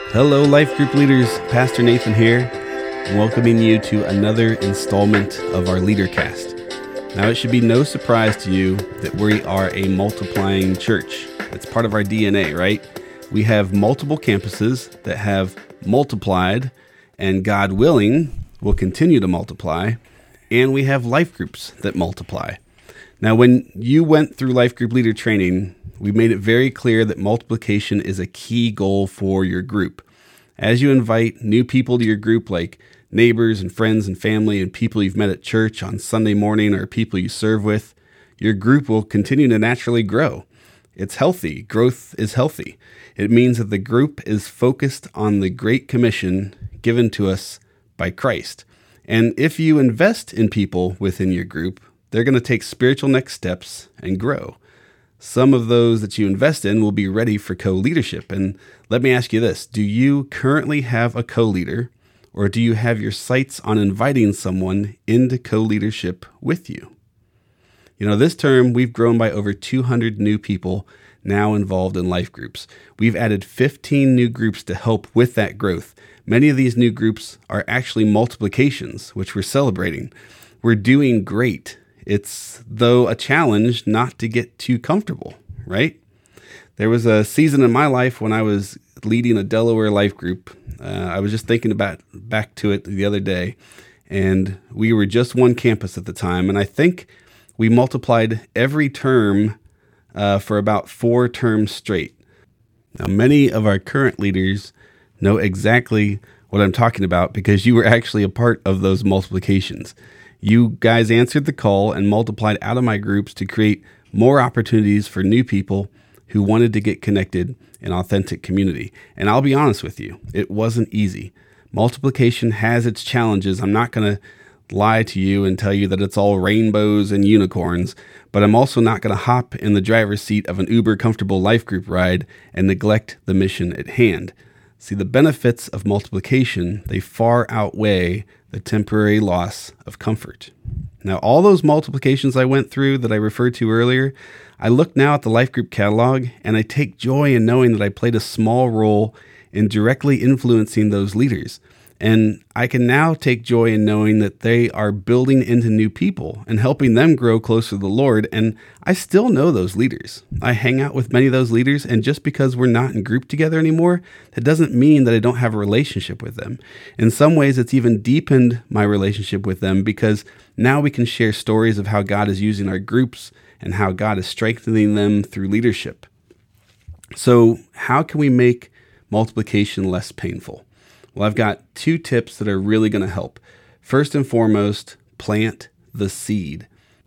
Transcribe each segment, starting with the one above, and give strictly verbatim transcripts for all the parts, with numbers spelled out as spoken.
Hello, Life Group leaders. Pastor Nathan here, welcoming you to another installment of our LeaderCast. Now, it should be no surprise to you that we are a multiplying church. It's part of our D N A, right? We have multiple campuses that have multiplied, and God willing, will continue to multiply, and we have life groups that multiply. Now, when you went through Life Group Leader Training, we made it very clear that multiplication is a key goal for your group. As you invite new people to your group, like neighbors and friends and family and people you've met at church on Sunday morning or people you serve with, your group will continue to naturally grow. It's healthy. Growth is healthy. It means that the group is focused on the Great Commission given to us by Christ. And if you invest in people within your group, they're going to take spiritual next steps and grow. Some of those that you invest in will be ready for co-leadership. And let me ask you this. Do you currently have a co-leader, or do you have your sights on inviting someone into co-leadership with you? You know, this term, we've grown by over two hundred new people now involved in life groups. We've added fifteen new groups to help with that growth. Many of these new groups are actually multiplications, which we're celebrating. We're doing great. It's, though, a challenge not to get too comfortable, right? There was a season in my life when I was leading a Delaware life group. Uh, I was just thinking about back to it the other day, and we were just one campus at the time, and I think we multiplied every term uh, for about four terms straight. Now, many of our current leaders know exactly what I'm talking about because you were actually a part of those multiplications. You guys answered the call and multiplied out of my groups to create more opportunities for new people who wanted to get connected in authentic community. And I'll be honest with you, it wasn't easy. Multiplication has its challenges. I'm not going to lie to you and tell you that it's all rainbows and unicorns, but I'm also not going to hop in the driver's seat of an uber comfortable life group ride and neglect the mission at hand. See, the benefits of multiplication, they far outweigh the temporary loss of comfort. Now, all those multiplications I went through that I referred to earlier, I look now at the life group catalog and I take joy in knowing that I played a small role in directly influencing those leaders. And I can now take joy in knowing that they are building into new people and helping them grow closer to the Lord. And I still know those leaders. I hang out with many of those leaders. And just because we're not in group together anymore, that doesn't mean that I don't have a relationship with them. In some ways, it's even deepened my relationship with them because now we can share stories of how God is using our groups and how God is strengthening them through leadership. So how can we make multiplication less painful? Well, I've got two tips that are really going to help. First and foremost, plant the seed.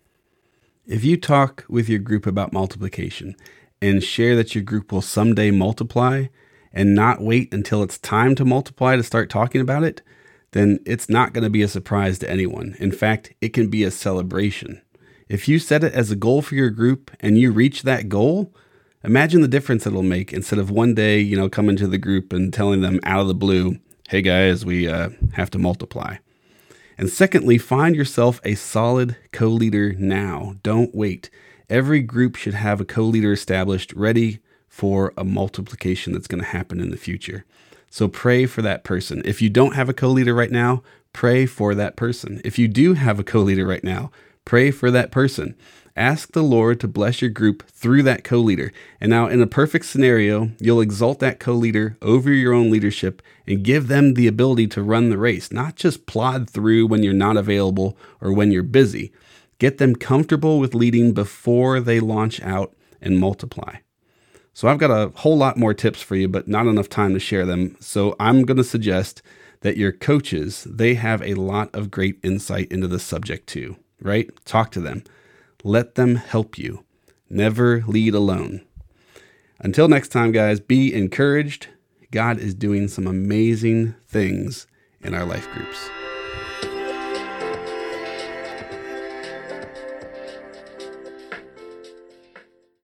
If you talk with your group about multiplication and share that your group will someday multiply and not wait until it's time to multiply to start talking about it, then it's not going to be a surprise to anyone. In fact, it can be a celebration. If you set it as a goal for your group and you reach that goal, imagine the difference it'll make instead of one day, you know, coming to the group and telling them out of the blue, hey guys, we uh, have to multiply. And secondly, find yourself a solid co-leader now. Don't wait. Every group should have a co-leader established ready for a multiplication that's going to happen in the future. So pray for that person. If you don't have a co-leader right now, pray for that person. If you do have a co-leader right now, pray for that person. Ask the Lord to bless your group through that co-leader. And now in a perfect scenario, you'll exalt that co-leader over your own leadership and give them the ability to run the race, not just plod through when you're not available or when you're busy. Get them comfortable with leading before they launch out and multiply. So I've got a whole lot more tips for you, but not enough time to share them. So I'm going to suggest that your coaches, they have a lot of great insight into this subject too, right? Talk to them. Let them help you. Never lead alone. Until next time, guys, be encouraged. God is doing some amazing things in our life groups.